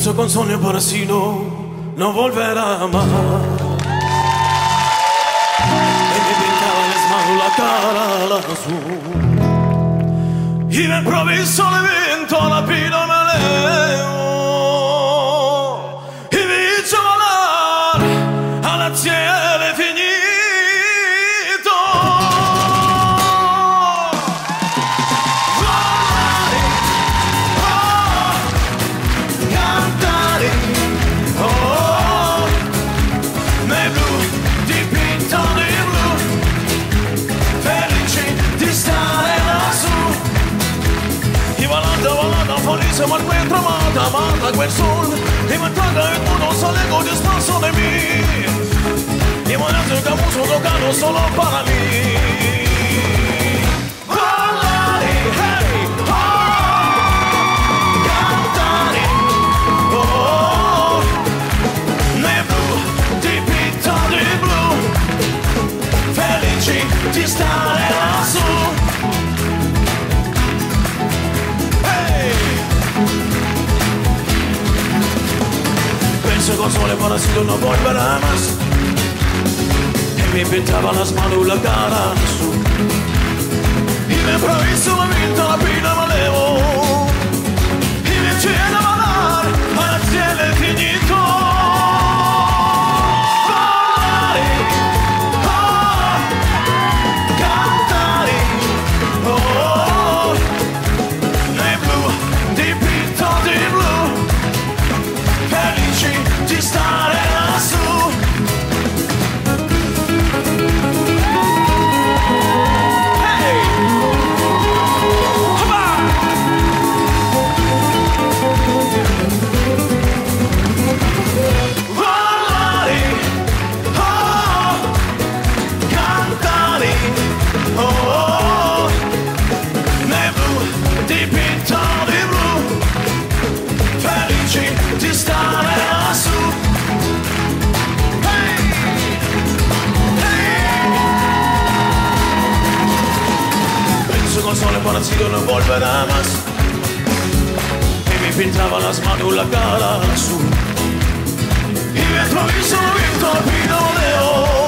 Penso con sogno parecido no volverá más. Y me pintaba las manos la cara azul. Y de improviso le viento la pino me leo. Y vi volar a la cielo finito. Volare, oh, cantare, oh, nei blu, dipinto di blu, felici di stare lassù. Y volando, volando, felice por dentro, mata, mata quel sol. Y me traga el mundo, sale con despacio de mí. Y volando el camuso tocando solo para mí. Volare, hey, oh, cantare, oh, nei blu, dipinto di blu, felici di stare lassù. Con sole parecido no volverá más. Y me pintaba las manos la cara azul. Y de improviso me pinta la pina me levo. Y me eché a volar al cielo infinito. Volare, oh, cantare, oh, nei blu, dipinto di blu, felici di stare lassù. Hey! Come on! Volare, oh, cantare, oh, nei blu, dipinto di blu, felici di stare lassù. Con sole parecido no volverá más. Y me pintaba las manos la cara azul. Y me improviso viento al pino leo.